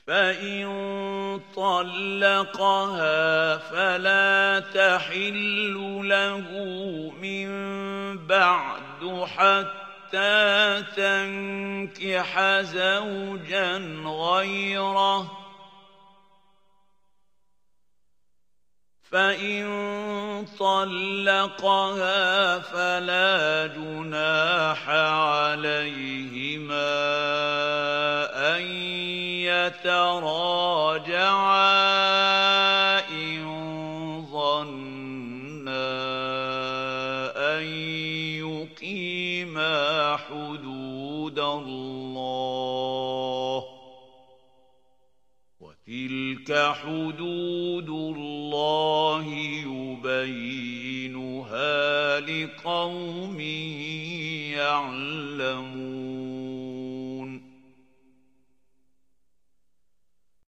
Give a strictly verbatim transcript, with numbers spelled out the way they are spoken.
فإن طلقها فلا تحل له من بعد حتى تنكح زوجا غيره، فإن طلقها فلا جناح عليهما أن يتراجعا إن ظنا أن يقيما حدود الله، وتلك حدود الله يبينها لقوم